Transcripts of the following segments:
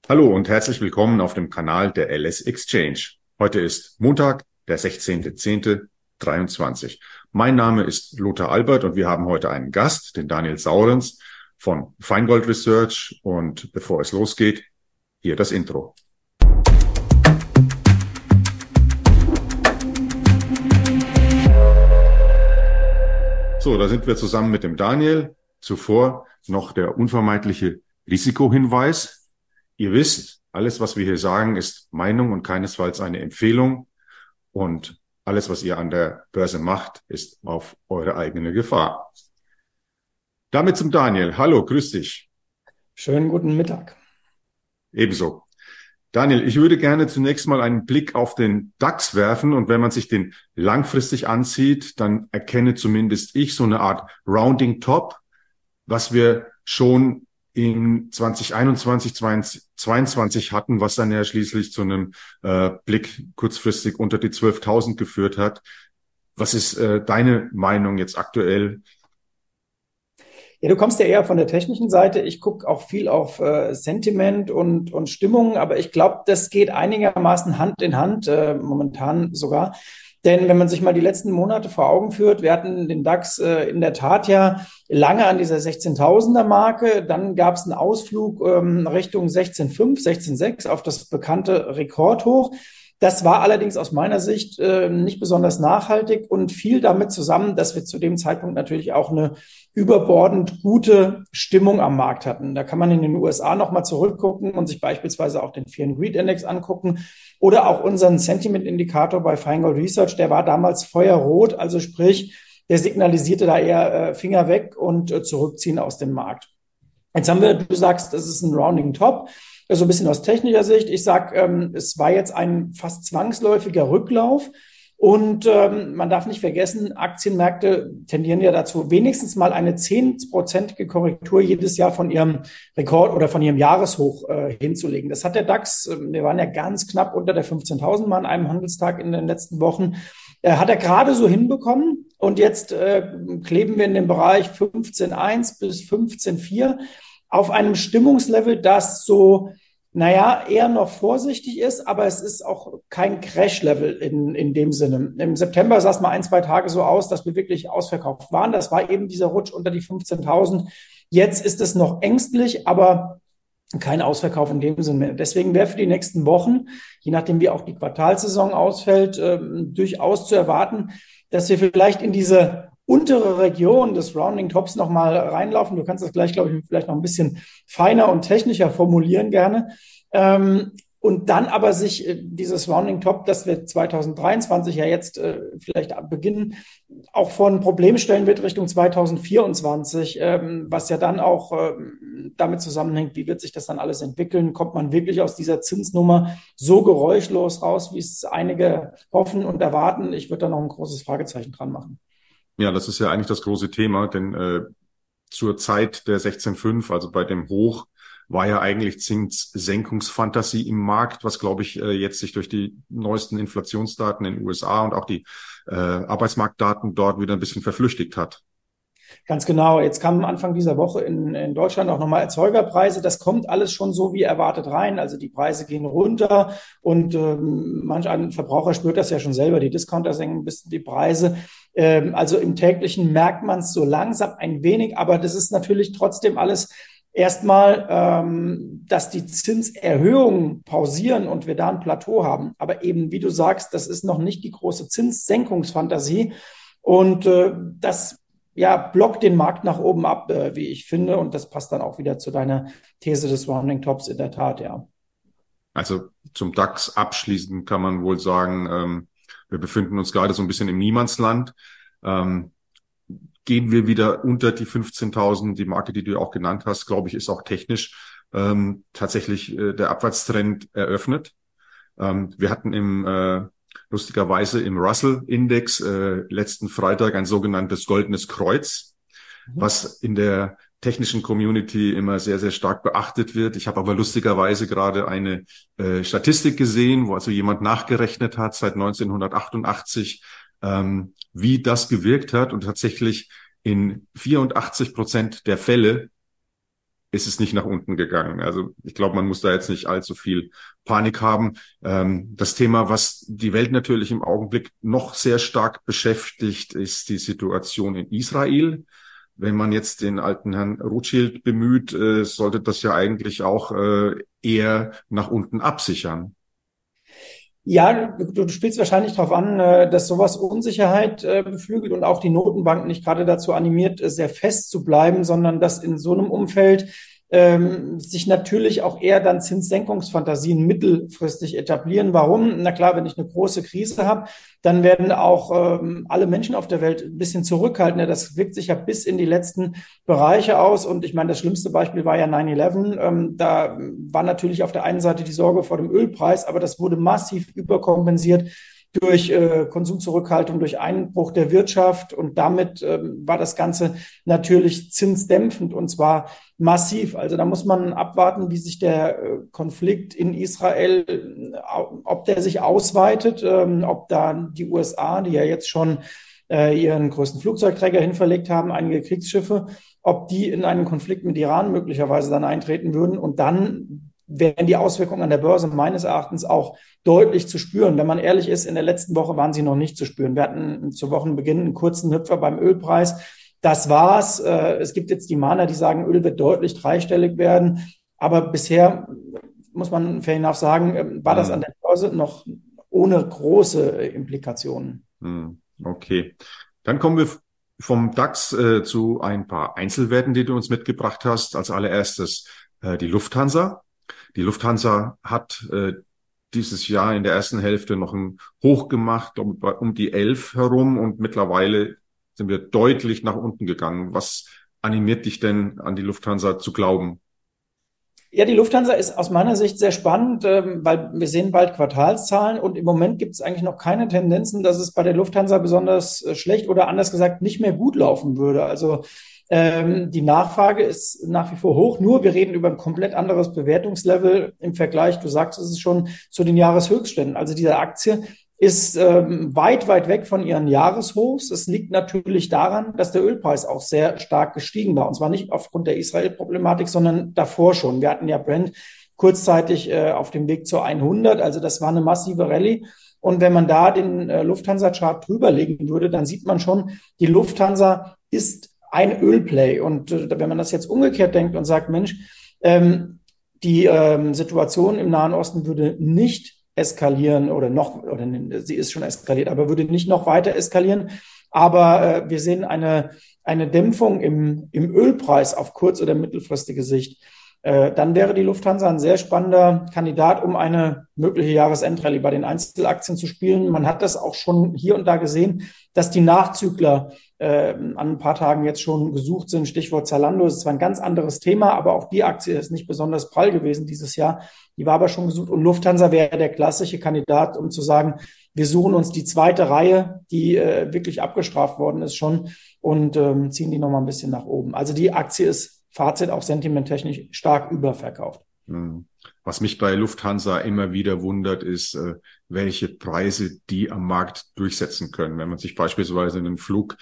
Hallo und herzlich willkommen auf dem Kanal der LS Exchange. Heute ist Montag, der 16.10.23. Mein Name ist Lothar Albert und wir haben heute einen Gast, den Daniel Saurens von Feingold Research. Und bevor es losgeht, hier das Intro. So, da sind wir zusammen mit dem Daniel. Zuvor noch der unvermeidliche Risikohinweis. Ihr wisst, alles, was wir hier sagen, ist Meinung und keinesfalls eine Empfehlung. Und alles, was ihr an der Börse macht, ist auf eure eigene Gefahr. Damit zum Daniel. Hallo, grüß dich. Schönen guten Mittag. Ebenso. Daniel, ich würde gerne zunächst mal einen Blick auf den DAX werfen. Und wenn man sich den langfristig ansieht, dann erkenne zumindest ich so eine Art Rounding Top, was wir schon in 2021, 2022 hatten, was dann ja schließlich zu einem Blick kurzfristig unter die 12.000 geführt hat. Was ist deine Meinung jetzt aktuell? Ja, du kommst ja eher von der technischen Seite. Ich gucke auch viel auf Sentiment und Stimmung, aber ich glaube, das geht einigermaßen Hand in Hand, momentan sogar. Denn wenn man sich mal die letzten Monate vor Augen führt, wir hatten den DAX in der Tat ja lange an dieser 16.000er Marke. Dann gab es einen Ausflug Richtung 16.5, 16.6 auf das bekannte Rekordhoch. Das war allerdings aus meiner Sicht nicht besonders nachhaltig und fiel damit zusammen, dass wir zu dem Zeitpunkt natürlich auch eine überbordend gute Stimmung am Markt hatten. Da kann man in den USA nochmal zurückgucken und sich beispielsweise auch den Fear and Greed Index angucken oder auch unseren Sentiment-Indikator bei Feingold Research. Der war damals feuerrot, also sprich, der signalisierte da eher Finger weg und zurückziehen aus dem Markt. Jetzt haben wir, du sagst, das ist ein Rounding Top, so ein bisschen aus technischer Sicht. Ich sage, es war jetzt ein fast zwangsläufiger Rücklauf. Und man darf nicht vergessen, Aktienmärkte tendieren ja dazu, wenigstens mal eine 10-prozentige Korrektur jedes Jahr von ihrem Rekord oder von ihrem Jahreshoch hinzulegen. Das hat der DAX, wir waren ja ganz knapp unter der 15.000 mal an einem Handelstag in den letzten Wochen, hat er gerade so hinbekommen. Und jetzt kleben wir in dem Bereich 15,1 bis 15,4 auf einem Stimmungslevel, das so, naja, eher noch vorsichtig ist, aber es ist auch kein Crash-Level in dem Sinne. Im September sah es mal ein, zwei Tage so aus, dass wir wirklich ausverkauft waren. Das war eben dieser Rutsch unter die 15.000. Jetzt ist es noch ängstlich, aber kein Ausverkauf in dem Sinne mehr. Deswegen wäre für die nächsten Wochen, je nachdem wie auch die Quartalsaison ausfällt, durchaus zu erwarten, dass wir vielleicht in diese untere Region des Rounding Tops nochmal reinlaufen. Du kannst das gleich, glaube ich, vielleicht noch ein bisschen feiner und technischer formulieren gerne. Und dann aber sich dieses Rounding Top, das wir 2023 ja jetzt vielleicht beginnen, auch von Problemen stellen wird Richtung 2024, was ja dann auch damit zusammenhängt, wie wird sich das dann alles entwickeln? Kommt man wirklich aus dieser Zinsnummer so geräuschlos raus, wie es einige hoffen und erwarten? Ich würde da noch ein großes Fragezeichen dran machen. Ja, das ist ja eigentlich das große Thema, denn zur Zeit der 16.5, also bei dem Hoch, war ja eigentlich Zinssenkungsfantasie im Markt, was, glaube ich, jetzt sich durch die neuesten Inflationsdaten in den USA und auch die Arbeitsmarktdaten dort wieder ein bisschen verflüchtigt hat. Ganz genau. Jetzt kamen Anfang dieser Woche in Deutschland auch nochmal Erzeugerpreise. Das kommt alles schon so wie erwartet rein. Also die Preise gehen runter und manch ein Verbraucher spürt das ja schon selber. Die Discounter senken ein bisschen die Preise. Also im täglichen merkt man es so langsam ein wenig, aber das ist natürlich trotzdem alles erstmal, dass die Zinserhöhungen pausieren und wir da ein Plateau haben. Aber eben, wie du sagst, das ist noch nicht die große Zinssenkungsfantasie. Und das ja, blockt den Markt nach oben ab, wie ich finde. Und das passt dann auch wieder zu deiner These des Rounding Tops in der Tat, ja. Also zum DAX abschließend kann man wohl sagen, wir befinden uns gerade so ein bisschen im Niemandsland. Gehen wir wieder unter die 15.000, die Marke, die du auch genannt hast, glaube ich, ist auch technisch tatsächlich der Abwärtstrend eröffnet. Wir hatten lustigerweise im Russell-Index letzten Freitag ein sogenanntes goldenes Kreuz, was in der technischen Community immer sehr, sehr stark beachtet wird. Ich habe aber lustigerweise gerade eine Statistik gesehen, wo also jemand nachgerechnet hat seit 1988, wie das gewirkt hat. Und tatsächlich in 84% der Fälle ist es nicht nach unten gegangen. Also ich glaube, man muss da jetzt nicht allzu viel Panik haben. Das Thema, was die Welt natürlich im Augenblick noch sehr stark beschäftigt, ist die Situation in Israel. Wenn man jetzt den alten Herrn Rothschild bemüht, sollte das ja eigentlich auch eher nach unten absichern. Ja, du spielst wahrscheinlich darauf an, dass sowas Unsicherheit beflügelt und auch die Notenbank nicht gerade dazu animiert, sehr fest zu bleiben, sondern dass in so einem Umfeld sich natürlich auch eher dann Zinssenkungsfantasien mittelfristig etablieren. Warum? Na klar, wenn ich eine große Krise habe, dann werden auch alle Menschen auf der Welt ein bisschen zurückhaltender. Das wirkt sich ja bis in die letzten Bereiche aus. Und ich meine, das schlimmste Beispiel war ja 9/11. Da war natürlich auf der einen Seite die Sorge vor dem Ölpreis, aber das wurde massiv überkompensiert durch Konsumzurückhaltung, durch Einbruch der Wirtschaft. Und damit war das Ganze natürlich zinsdämpfend und zwar massiv. Also da muss man abwarten, wie sich der Konflikt in Israel, ob der sich ausweitet, ob da die USA, die ja jetzt schon ihren größten Flugzeugträger hinverlegt haben, einige Kriegsschiffe, ob die in einen Konflikt mit Iran möglicherweise dann eintreten würden. Und dann wären die Auswirkungen an der Börse meines Erachtens auch deutlich zu spüren. Wenn man ehrlich ist, in der letzten Woche waren sie noch nicht zu spüren. Wir hatten zu Wochenbeginn einen kurzen Hüpfer beim Ölpreis. Das war's. Es gibt jetzt die Mahner, die sagen, Öl wird deutlich dreistellig werden. Aber bisher, muss man fair enough sagen, war das an der Börse noch ohne große Implikationen. Okay. Dann kommen wir vom DAX zu ein paar Einzelwerten, die du uns mitgebracht hast. Als allererstes die Lufthansa. Die Lufthansa hat dieses Jahr in der ersten Hälfte noch ein Hoch gemacht, um die 11 herum und mittlerweile sind wir deutlich nach unten gegangen. Was animiert dich denn an die Lufthansa zu glauben? Ja, die Lufthansa ist aus meiner Sicht sehr spannend, weil wir sehen bald Quartalszahlen und im Moment gibt es eigentlich noch keine Tendenzen, dass es bei der Lufthansa besonders schlecht oder anders gesagt nicht mehr gut laufen würde. Also die Nachfrage ist nach wie vor hoch, nur wir reden über ein komplett anderes Bewertungslevel im Vergleich, du sagst es schon, zu den Jahreshöchstständen. Also diese Aktie ist weit, weit weg von ihren Jahreshochs. Es liegt natürlich daran, dass der Ölpreis auch sehr stark gestiegen war. Und zwar nicht aufgrund der Israel-Problematik, sondern davor schon. Wir hatten ja Brent kurzzeitig auf dem Weg zur 100. Also das war eine massive Rallye. Und wenn man da den Lufthansa-Chart drüberlegen würde, dann sieht man schon, die Lufthansa ist ein Ölplay. Und wenn man das jetzt umgekehrt denkt und sagt, Mensch, die Situation im Nahen Osten würde nicht eskalieren oder sie ist schon eskaliert, aber würde nicht noch weiter eskalieren. Aber wir sehen eine Dämpfung im Ölpreis auf kurz- oder mittelfristige Sicht. Dann wäre die Lufthansa ein sehr spannender Kandidat, um eine mögliche Jahresendrallye bei den Einzelaktien zu spielen. Man hat das auch schon hier und da gesehen, dass die Nachzügler an ein paar Tagen jetzt schon gesucht sind. Stichwort Zalando, das ist zwar ein ganz anderes Thema, aber auch die Aktie ist nicht besonders prall gewesen dieses Jahr. Die war aber schon gesucht. Und Lufthansa wäre der klassische Kandidat, um zu sagen, wir suchen uns die zweite Reihe, die wirklich abgestraft worden ist schon und ziehen die nochmal ein bisschen nach oben. Also die Aktie ist, Fazit, auch sentimenttechnisch stark überverkauft. Was mich bei Lufthansa immer wieder wundert, ist, welche Preise die am Markt durchsetzen können. Wenn man sich beispielsweise einen Flug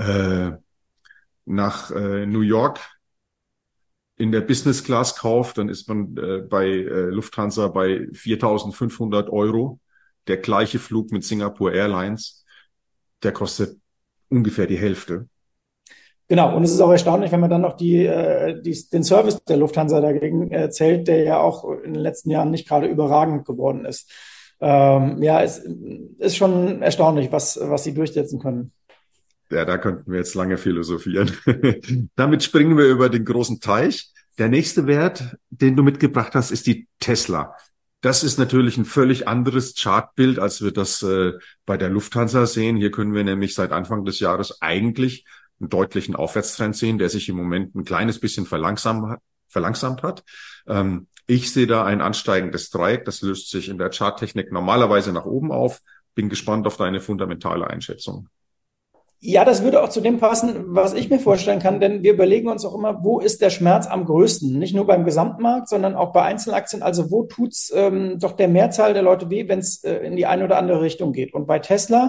nach New York in der Business Class kauft, dann ist man bei Lufthansa bei 4.500 €. Der gleiche Flug mit Singapore Airlines, der kostet ungefähr die Hälfte. Genau, und es ist auch erstaunlich, wenn man dann noch den Service der Lufthansa dagegen zählt, der ja auch in den letzten Jahren nicht gerade überragend geworden ist. Ja, es ist schon erstaunlich, was sie durchsetzen können. Ja, da könnten wir jetzt lange philosophieren. Damit springen wir über den großen Teich. Der nächste Wert, den du mitgebracht hast, ist die Tesla. Das ist natürlich ein völlig anderes Chartbild, als wir das bei der Lufthansa sehen. Hier können wir nämlich seit Anfang des Jahres eigentlich einen deutlichen Aufwärtstrend sehen, der sich im Moment ein kleines bisschen verlangsamt hat. Ich sehe da ein ansteigendes Dreieck. Das löst sich in der Charttechnik normalerweise nach oben auf. Bin gespannt auf deine fundamentale Einschätzung. Ja, das würde auch zu dem passen, was ich mir vorstellen kann, denn wir überlegen uns auch immer, wo ist der Schmerz am größten? Nicht nur beim Gesamtmarkt, sondern auch bei Einzelaktien. Also wo tut's doch der Mehrzahl der Leute weh, wenn es in die eine oder andere Richtung geht? Und bei Tesla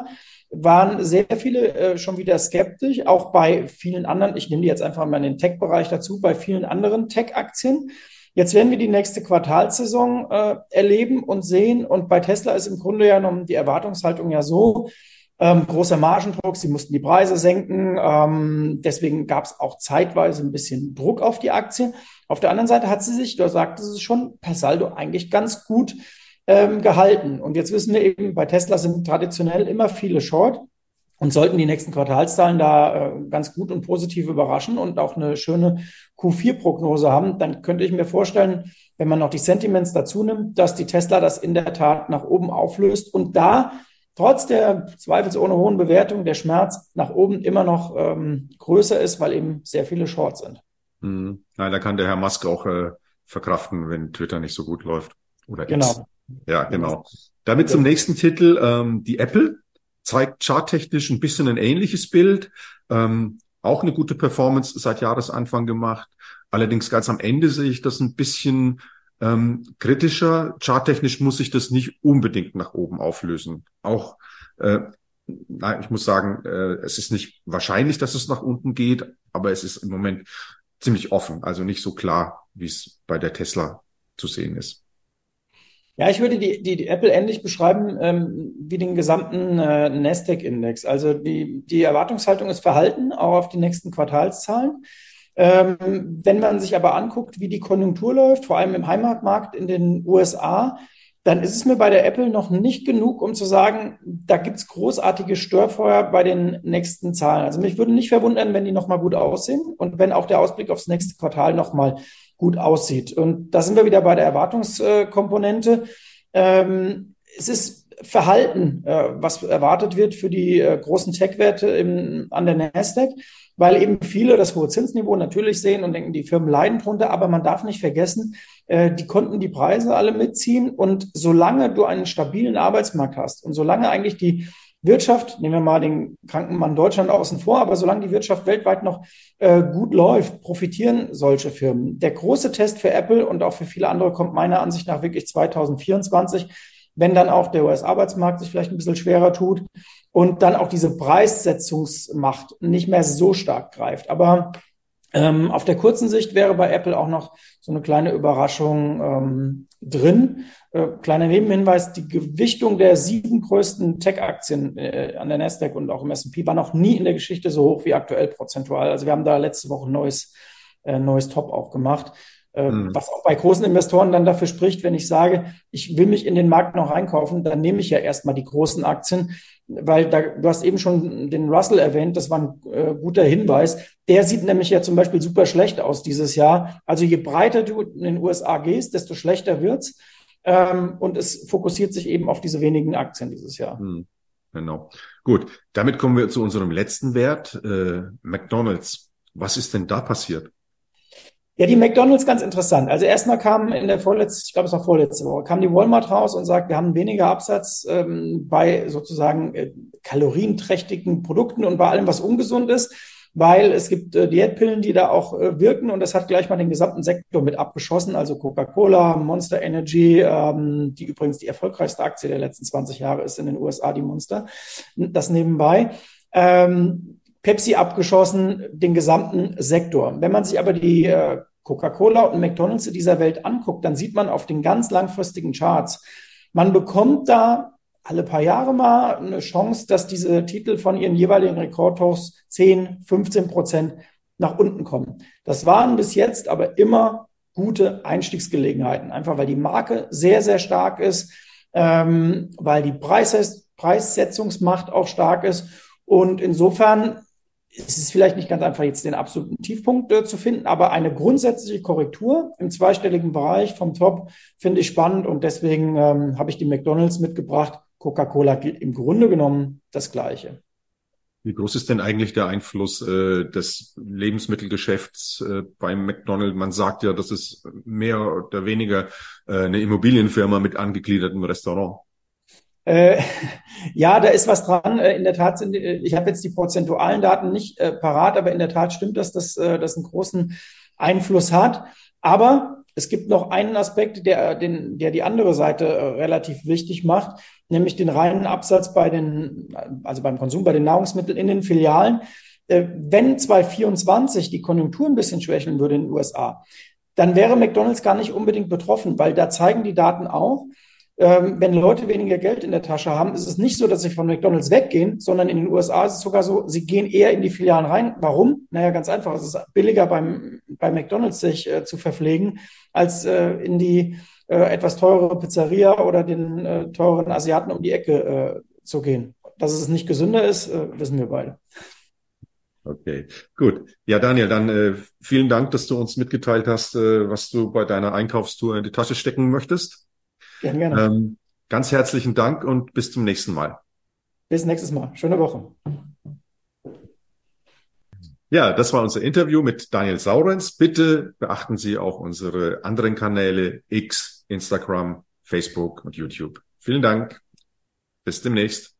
waren sehr viele schon wieder skeptisch, auch bei vielen anderen, ich nehme die jetzt einfach mal in den Tech-Bereich dazu, bei vielen anderen Tech-Aktien. Jetzt werden wir die nächste Quartalssaison erleben und sehen. Und bei Tesla ist im Grunde ja noch die Erwartungshaltung ja so, großer Margendruck, sie mussten die Preise senken. Deswegen gab es auch zeitweise ein bisschen Druck auf die Aktie. Auf der anderen Seite hat sie sich, da sagte sie schon, per Saldo eigentlich ganz gut gehalten. Und jetzt wissen wir eben, bei Tesla sind traditionell immer viele Short. Und sollten die nächsten Quartalszahlen da ganz gut und positiv überraschen und auch eine schöne Q4-Prognose haben, dann könnte ich mir vorstellen, wenn man noch die Sentiments dazu nimmt, dass die Tesla das in der Tat nach oben auflöst und da trotz der zweifelsohne hohen Bewertung der Schmerz nach oben immer noch größer ist, weil eben sehr viele Shorts sind. Nein, da kann der Herr Musk auch verkraften, wenn Twitter nicht so gut läuft. Oder X. Genau. Ja, genau. Damit zum nächsten Titel, die Apple. Zeigt charttechnisch ein bisschen ein ähnliches Bild. Auch eine gute Performance seit Jahresanfang gemacht. Allerdings ganz am Ende sehe ich das ein bisschen kritischer. Charttechnisch muss sich das nicht unbedingt nach oben auflösen. Auch, ich muss sagen, es ist nicht wahrscheinlich, dass es nach unten geht, aber es ist im Moment ziemlich offen. Also nicht so klar, wie es bei der Tesla zu sehen ist. Ja, ich würde die Apple ähnlich beschreiben wie den gesamten Nasdaq-Index. Also die Erwartungshaltung ist verhalten, auch auf die nächsten Quartalszahlen. Wenn man sich aber anguckt, wie die Konjunktur läuft, vor allem im Heimatmarkt in den USA, dann ist es mir bei der Apple noch nicht genug, um zu sagen, da gibt's großartige Störfeuer bei den nächsten Zahlen. Also mich würde nicht verwundern, wenn die nochmal gut aussehen und wenn auch der Ausblick aufs nächste Quartal nochmal gut aussieht. Und da sind wir wieder bei der Erwartungskomponente. Es ist Verhalten, was erwartet wird für die großen Tech-Werte an der Nasdaq, weil eben viele das hohe Zinsniveau natürlich sehen und denken, die Firmen leiden drunter, aber man darf nicht vergessen, die konnten die Preise alle mitziehen und solange du einen stabilen Arbeitsmarkt hast und solange eigentlich die Wirtschaft, nehmen wir mal den kranken Mann Deutschland außen vor, aber solange die Wirtschaft weltweit noch gut läuft, profitieren solche Firmen. Der große Test für Apple und auch für viele andere kommt meiner Ansicht nach wirklich 2024, wenn dann auch der US-Arbeitsmarkt sich vielleicht ein bisschen schwerer tut und dann auch diese Preissetzungsmacht nicht mehr so stark greift. Aber auf der kurzen Sicht wäre bei Apple auch noch so eine kleine Überraschung drin. Kleiner Nebenhinweis, die Gewichtung der 7 größten Tech-Aktien an der Nasdaq und auch im S&P war noch nie in der Geschichte so hoch wie aktuell prozentual. Also wir haben da letzte Woche ein neues Top auch gemacht. Was auch bei großen Investoren dann dafür spricht, wenn ich sage, ich will mich in den Markt noch einkaufen, dann nehme ich ja erstmal die großen Aktien, weil du hast eben schon den Russell erwähnt, das war ein guter Hinweis. Der sieht nämlich ja zum Beispiel super schlecht aus dieses Jahr. Also je breiter du in den USA gehst, desto schlechter wird's. Und es fokussiert sich eben auf diese wenigen Aktien dieses Jahr. Genau. Gut, damit kommen wir zu unserem letzten Wert, McDonald's. Was ist denn da passiert? Ja, die McDonald's ganz interessant. Also erstmal kam ich glaube, es war vorletzte Woche, kam die Walmart raus und sagt, wir haben weniger Absatz bei sozusagen kalorienträchtigen Produkten und bei allem, was ungesund ist, weil es gibt Diätpillen, die da auch wirken und das hat gleich mal den gesamten Sektor mit abgeschossen. Also Coca-Cola, Monster Energy, die übrigens die erfolgreichste Aktie der letzten 20 Jahre ist in den USA, die Monster. Das nebenbei. Pepsi abgeschossen, den gesamten Sektor. Wenn man sich aber die Coca-Cola und McDonald's in dieser Welt anguckt, dann sieht man auf den ganz langfristigen Charts, man bekommt da alle paar Jahre mal eine Chance, dass diese Titel von ihren jeweiligen Rekordhochs 10-15% nach unten kommen. Das waren bis jetzt aber immer gute Einstiegsgelegenheiten, einfach weil die Marke sehr, sehr stark ist, weil die Preissetzungsmacht auch stark ist und insofern es ist vielleicht nicht ganz einfach, jetzt den absoluten Tiefpunkt zu finden, aber eine grundsätzliche Korrektur im zweistelligen Bereich vom Top finde ich spannend und deswegen habe ich die McDonald's mitgebracht. Coca-Cola gilt im Grunde genommen das Gleiche. Wie groß ist denn eigentlich der Einfluss des Lebensmittelgeschäfts beim McDonald's? Man sagt ja, das ist mehr oder weniger eine Immobilienfirma mit angegliedertem Restaurant. Ja, da ist was dran. In der Tat ich habe jetzt die prozentualen Daten nicht parat, aber in der Tat stimmt das, dass das einen großen Einfluss hat. Aber Es gibt noch einen Aspekt, der die andere Seite relativ wichtig macht, nämlich den reinen Absatz also beim Konsum, bei den Nahrungsmitteln in den Filialen. Wenn 2024 die Konjunktur ein bisschen schwächeln würde in den USA, dann wäre McDonald's gar nicht unbedingt betroffen, weil da zeigen die Daten auch, wenn Leute weniger Geld in der Tasche haben, ist es nicht so, dass sie von McDonald's weggehen, sondern in den USA ist es sogar so, sie gehen eher in die Filialen rein. Warum? Naja, ganz einfach. Es ist billiger bei McDonald's sich zu verpflegen, als in die etwas teurere Pizzeria oder den teuren Asiaten um die Ecke zu gehen. Dass es nicht gesünder ist, wissen wir beide. Okay, gut. Ja, Daniel, dann vielen Dank, dass du uns mitgeteilt hast, was du bei deiner Einkaufstour in die Tasche stecken möchtest. Gerne, gerne. Ganz herzlichen Dank und bis zum nächsten Mal. Bis nächstes Mal. Schöne Woche. Ja, das war unser Interview mit Daniel Saurenz. Bitte beachten Sie auch unsere anderen Kanäle X, Instagram, Facebook und YouTube. Vielen Dank. Bis demnächst.